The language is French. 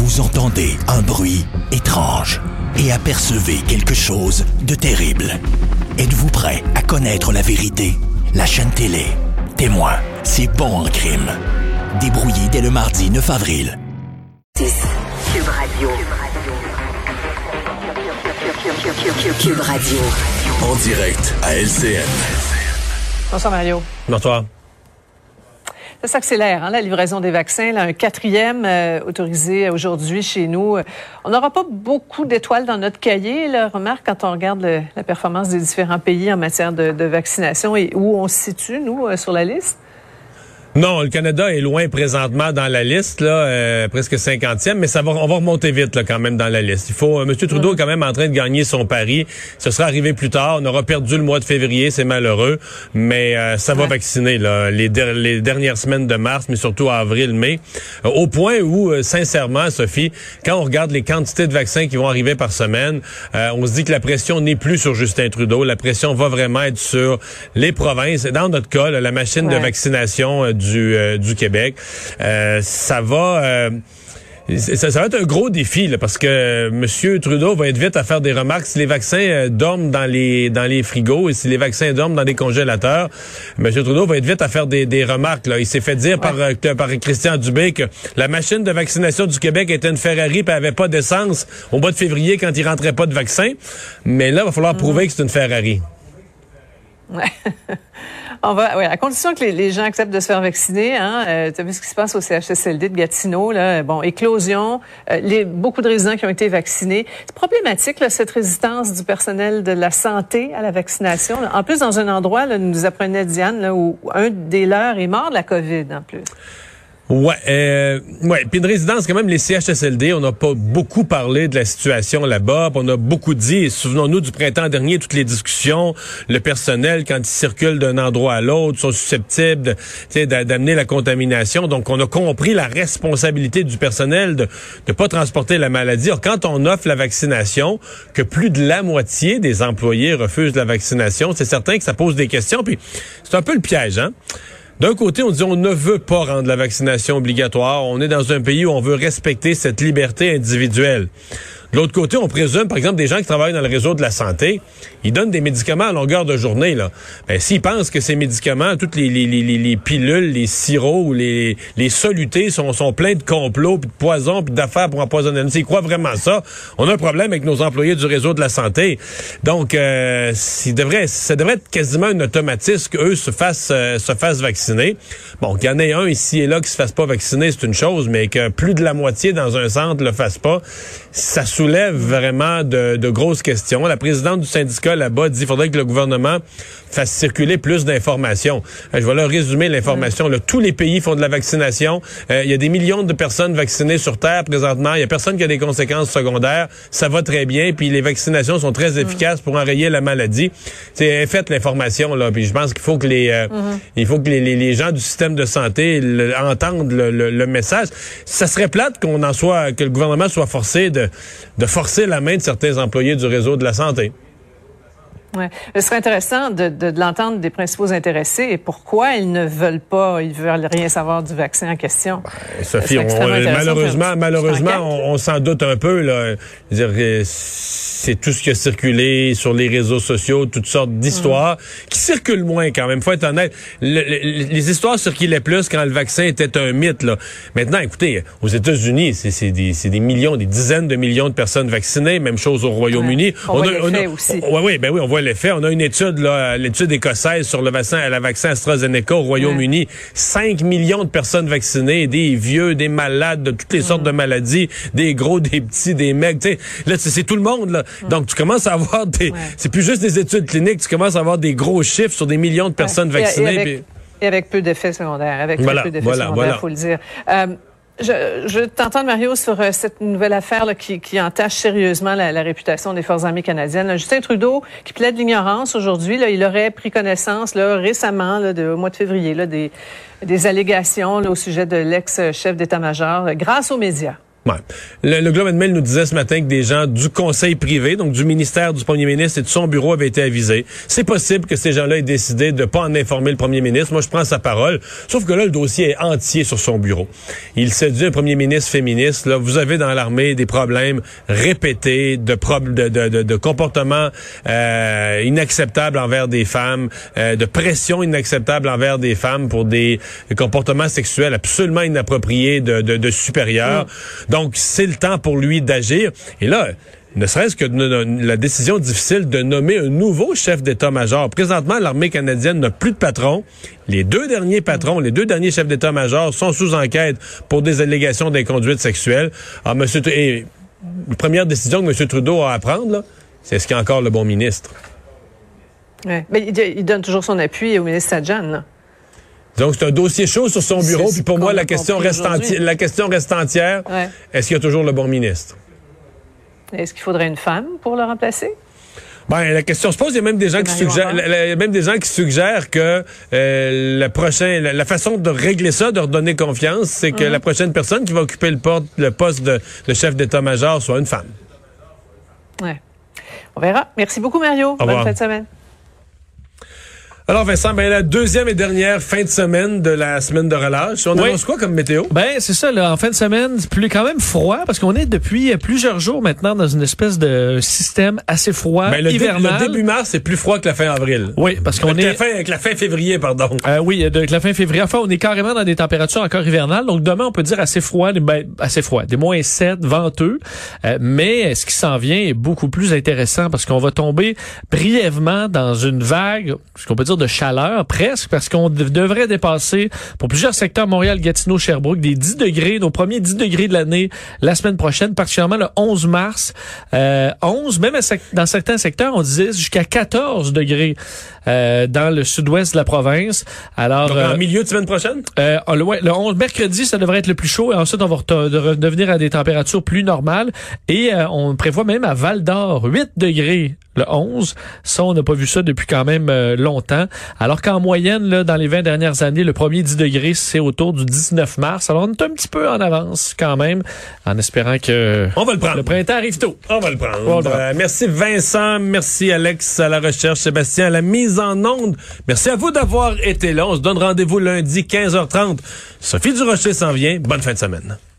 Vous entendez un bruit étrange et apercevez quelque chose de terrible. Êtes-vous prêt à connaître la vérité? La chaîne télé Témoin, c'est bon en crime. Débrouillé dès le mardi 9 avril. Cube Radio. Cube Radio. En direct à LCN. Bonsoir Mario. Bonsoir. Ça s'accélère, la livraison des vaccins. Là, un 4e autorisé aujourd'hui chez nous. On n'aura pas beaucoup d'étoiles dans notre cahier. Là. Remarque, quand on regarde la performance des différents pays en matière de vaccination et où on se situe, nous, sur la liste. Non, le Canada est loin présentement dans la liste, là, presque 50e, mais on va remonter vite là, quand même dans la liste. M. Trudeau est quand même en train de gagner son pari. Ce sera arrivé plus tard. On aura perdu le mois de février, c'est malheureux, mais ça va vacciner là, les dernières semaines de mars, mais surtout avril, mai. Au point où, sincèrement, Sophie, quand on regarde les quantités de vaccins qui vont arriver par semaine, on se dit que la pression n'est plus sur Justin Trudeau. La pression va vraiment être sur les provinces. Dans notre cas, là, la machine de vaccination du Québec. Ça va être un gros défi là, parce que M. Trudeau va être vite à faire des remarques. Si les vaccins dorment dans les frigos et si les vaccins dorment dans les congélateurs, M. Trudeau va être vite à faire des remarques. Là. Il s'est fait dire par Christian Dubé que la machine de vaccination du Québec était une Ferrari et avait pas d'essence au mois de février quand il rentrait pas de vaccin. Mais là, il va falloir prouver que c'est une Ferrari. Ouais. À condition que les gens acceptent de se faire vacciner. Tu as vu ce qui se passe au CHSLD de Gatineau, là. Bon, éclosion, beaucoup de résidents qui ont été vaccinés. C'est problématique, là, cette résistance du personnel de la santé à la vaccination. Là. En plus, dans un endroit, là, nous apprenait Diane, là, où un des leurs est mort de la COVID, en plus. Puis une résidence, quand même, les CHSLD, on n'a pas beaucoup parlé de la situation là-bas. On a beaucoup dit, souvenons-nous du printemps dernier, toutes les discussions, le personnel, quand il circule d'un endroit à l'autre, sont susceptibles d'amener la contamination. Donc, on a compris la responsabilité du personnel de pas transporter la maladie. Alors, quand on offre la vaccination, que plus de la moitié des employés refusent la vaccination, c'est certain que ça pose des questions. Puis, c'est un peu le piège, hein? D'un côté, on dit on ne veut pas rendre la vaccination obligatoire. On est dans un pays où on veut respecter cette liberté individuelle. De l'autre côté, on présume, par exemple, des gens qui travaillent dans le réseau de la santé, ils donnent des médicaments à longueur de journée, là. Ben, s'ils pensent que ces médicaments, toutes les pilules, les sirops ou les solutés sont pleins de complots, puis de poisons, puis d'affaires pour empoisonner. S'ils croient vraiment ça, on a un problème avec nos employés du réseau de la santé. Donc, ça devrait être quasiment un automatisme qu'eux se fassent vacciner. Bon, qu'il y en ait un ici et là qui se fasse pas vacciner, c'est une chose, mais que plus de la moitié dans un centre le fasse pas, ça soulève vraiment de grosses questions. La présidente du syndicat là-bas dit qu'il faudrait que le gouvernement fasse circuler plus d'informations. Je vais leur résumer l'information. Là, tous les pays font de la vaccination. Il y a des millions de personnes vaccinées sur Terre présentement. Il y a personne qui a des conséquences secondaires. Ça va très bien. Puis les vaccinations sont très efficaces pour enrayer la maladie. Faites l'information là. Puis je pense qu'il faut que les gens du système de santé entendent le message. Ça serait plate que le gouvernement soit forcé de forcer la main de certains employés du réseau de la santé. Ouais. Ce serait intéressant de l'entendre des principaux intéressés et pourquoi ils ne veulent rien savoir du vaccin en question. Sophie, malheureusement, on s'en doute un peu, là. Je veux dire, c'est tout ce qui a circulé sur les réseaux sociaux, toutes sortes d'histoires qui circulent moins quand même. Faut être honnête. Les histoires circulaient plus quand le vaccin était un mythe, là. Maintenant, écoutez, aux États-Unis, c'est des millions, des dizaines de millions de personnes vaccinées. Même chose au Royaume-Uni. On voit l'effet aussi. Oui, on voit l'effet. On a une étude, là, l'étude écossaise sur le vaccin AstraZeneca au Royaume-Uni. 5 millions de personnes vaccinées, des vieux, des malades, de toutes les sortes de maladies, des gros, des petits, des mecs. Tu sais, là, c'est tout le monde, là. Donc, tu commences à avoir c'est plus juste des études cliniques, tu commences à avoir des gros chiffres sur des millions de personnes vaccinées. Et avec peu d'effets secondaires. Faut le dire. Je veux t'entendre, Mario, sur cette nouvelle affaire là, qui entache sérieusement la réputation des Forces armées canadiennes. Là, Justin Trudeau, qui plaide l'ignorance aujourd'hui, là, il aurait pris connaissance là, récemment, là, au mois de février, là, des allégations là, au sujet de l'ex-chef d'état-major grâce aux médias. Ouais. Le Globe and Mail nous disait ce matin que des gens du conseil privé, donc du ministère du premier ministre et de son bureau avaient été avisés. C'est possible que ces gens-là aient décidé de pas en informer le premier ministre. Moi, je prends sa parole. Sauf que là, le dossier est entier sur son bureau. Il séduit un premier ministre féministe. Là, vous avez dans l'armée des problèmes répétés de comportements inacceptables envers des femmes, de pression inacceptable envers des femmes pour des comportements sexuels absolument inappropriés de supérieurs. Donc, c'est le temps pour lui d'agir. Et là, ne serait-ce que la décision difficile de nommer un nouveau chef d'état-major. Présentement, l'armée canadienne n'a plus de patron. Les deux derniers patrons, les deux derniers chefs d'état-major sont sous enquête pour des allégations d'inconduite sexuelle. Alors, la première décision que M. Trudeau a à prendre, là, c'est est-ce qu'il y a encore le bon ministre? Ouais. Mais il donne toujours son appui au ministre Sajjan, là. Donc, c'est un dossier chaud sur son bureau. Puis pour moi, la question reste entière. Ouais. Est-ce qu'il y a toujours le bon ministre? Est-ce qu'il faudrait une femme pour le remplacer? Ben, la question se pose. Il y a même des gens qui suggèrent que la façon de régler ça, de redonner confiance, c'est que la prochaine personne qui va occuper le poste de chef d'état-major soit une femme. Ouais. On verra. Merci beaucoup, Mario. Bonne fin de semaine. Alors Vincent, la deuxième et dernière fin de semaine de la semaine de relâche. On annonce quoi comme météo? C'est ça, là, en fin de semaine, quand même froid, parce qu'on est depuis plusieurs jours maintenant dans une espèce de système assez froid, hivernal. Le début mars, c'est plus froid que la fin avril. Oui, parce qu'on avec la fin février, pardon. Oui, avec la fin février. Enfin, on est carrément dans des températures encore hivernales. Donc demain, on peut dire assez froid, des moins 7, venteux. Mais ce qui s'en vient est beaucoup plus intéressant parce qu'on va tomber brièvement dans une vague, ce qu'on peut dire de chaleur presque, parce qu'on devrait dépasser pour plusieurs secteurs, Montréal, Gatineau, Sherbrooke, des 10 degrés, nos premiers 10 degrés de l'année la semaine prochaine, particulièrement le 11 mars. 11, même dans certains secteurs, on disait jusqu'à 14 degrés dans le sud-ouest de la province. Alors, donc, en milieu de semaine prochaine? Le 11, mercredi, ça devrait être le plus chaud, et ensuite on va redevenir à des températures plus normales, et on prévoit même à Val-d'Or 8 degrés le 11. Ça, on n'a pas vu ça depuis quand même longtemps. Alors qu'en moyenne, là, dans les 20 dernières années, le premier 10 degrés, c'est autour du 19 mars. Alors, on est un petit peu en avance quand même, en espérant que on va le prendre. Le printemps arrive tôt. On va le prendre. Merci Vincent, merci Alex à la recherche, Sébastien à la mise en onde. Merci à vous d'avoir été là. On se donne rendez-vous lundi 15h30. Sophie Durocher s'en vient. Bonne fin de semaine.